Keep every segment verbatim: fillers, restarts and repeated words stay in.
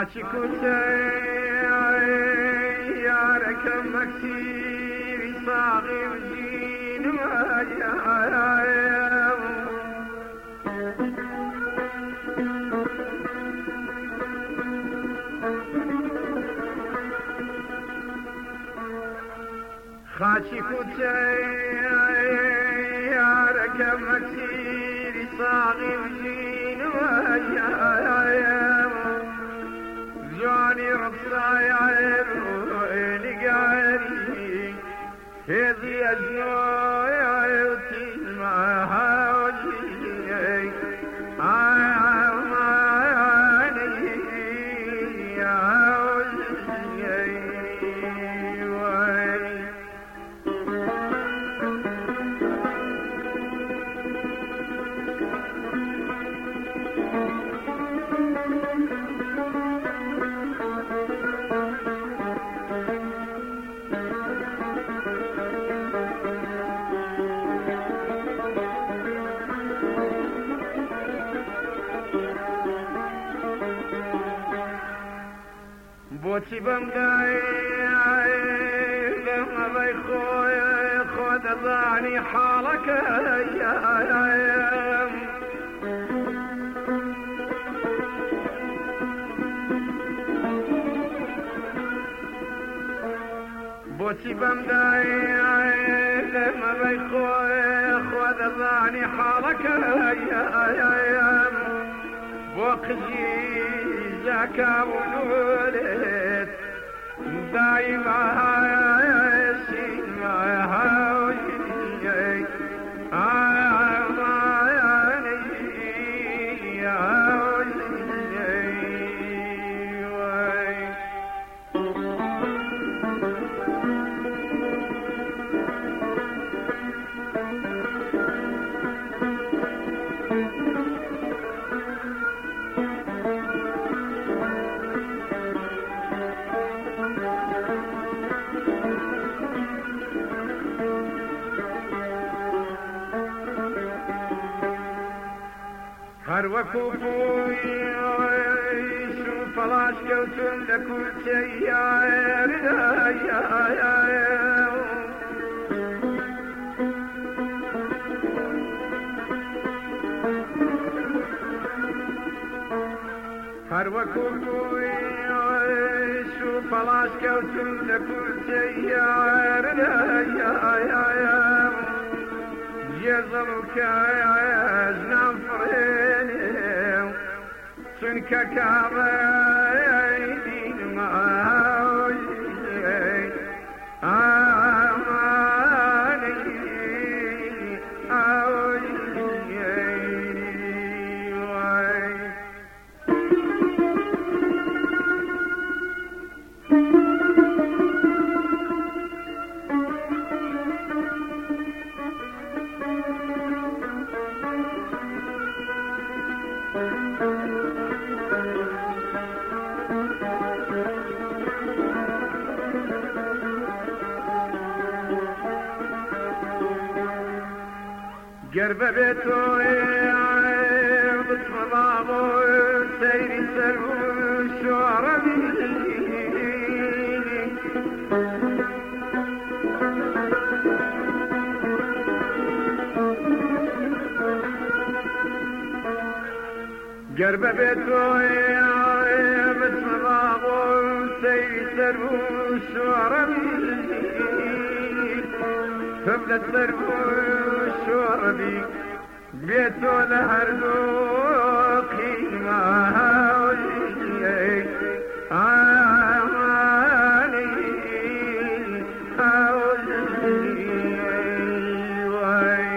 خاچی کوچه یارکم مکسیری ساقی و جینم خاچی کوچه یارکم مکسیری ساقی و جینم جاني ربصاي عيروني قاري هذي أجنوي عيوتي معها وجهي عاماني يا وجهي بوتي بمداي لما بيخوي خود ضعني حالك يا بوتي بمداي لما بيخوي خود ضعني حالك يا بوقجي زكا ولولت دايما سيما هاوجي آماني يا هر وەکو بووی شوف فلاش کەوتم لە کوچەیاردا هر وەکو بووی شوف فلاش کەوتم لە کوچەیاردا جێزڵ و کەژ نافڕێنێ چونکە کاڕێی دینمە ئامانەی گەر بەبێ تۆی بچمەڵام و سەیری سەر و شۆڕەمی گەر بەبێ تۆی بچمەڵام و سەیری سەر و شۆڕەمی تم لە سەر و شۆڕەبی بێتۆ لە هەردوو قیمە هاوجی ئامانەی هاوجی وای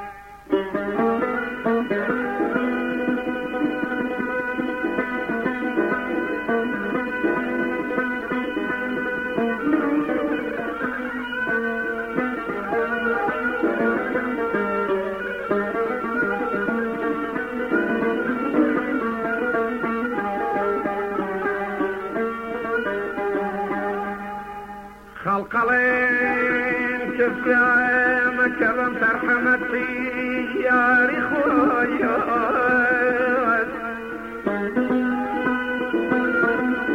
خلقلين كفاية مكرم ترحمتي يا رخويا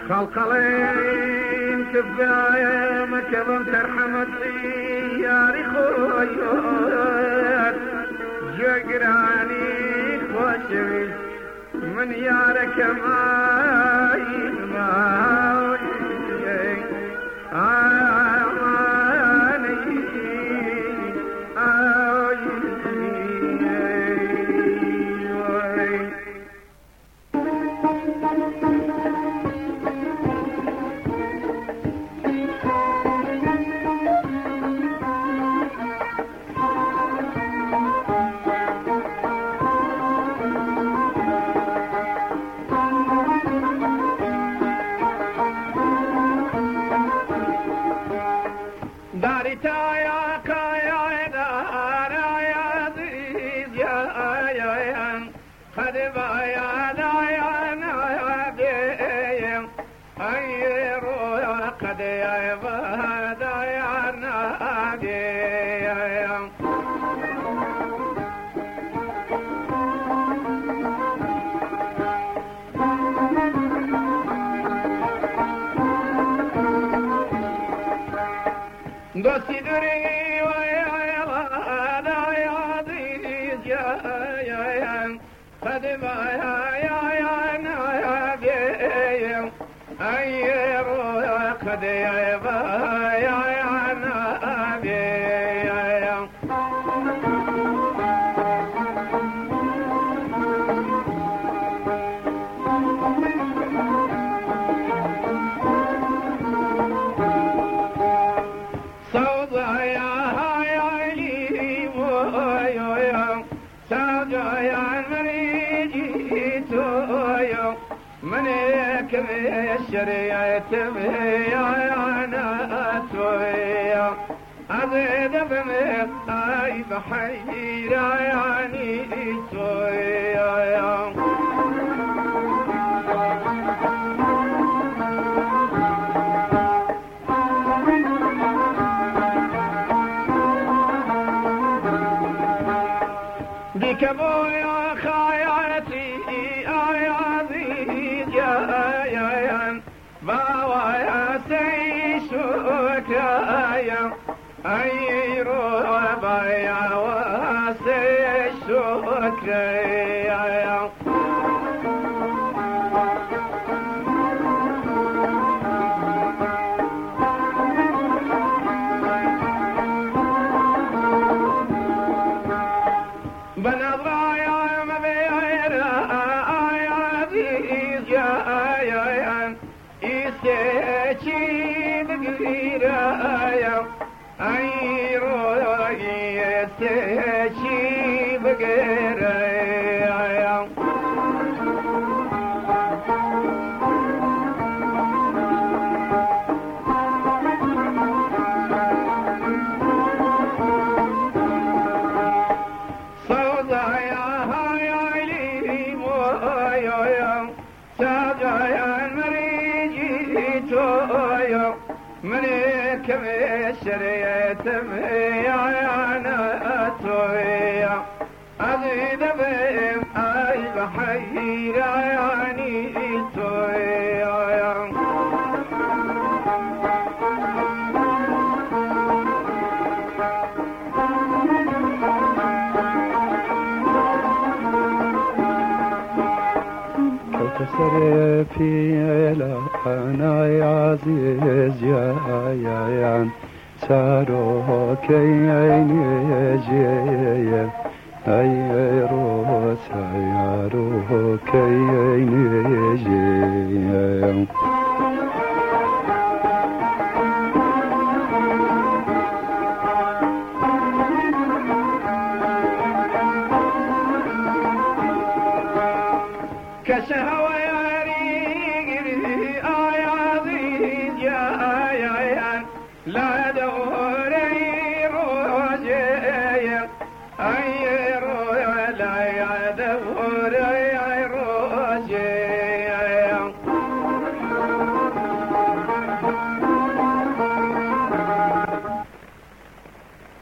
خلقلين كفاية مكبم ترحمت ياري خويات جقراني خوشوي من يارك ماي ماي دوستی دوری و یا لا یا عزیز یا یا خدمه یا یا یا بیم ای رو خدیه و یا یا بیم منك الشريعة يا أنا سويا أزيد بمك أي بحير يعني سويا بك بويا خياتي يا عزيز يا يا باويا سيشوك يا أي روبا يا وسيشوك يا بنظرة يا مبير يا عزيز يا يا يستشي بقير يا أي روحي يستشي بقير يا منك الشريعة يا أنا سويا أزيد بهم أي بحير يعني سويا كوكسر في أنا يا عزيز يا يا يا سارو كيني جي أي رو سيارو كيني جي كشهوة يا ريقري يا عزيز يا يا لا دوري روجي أي روي لا يا دوري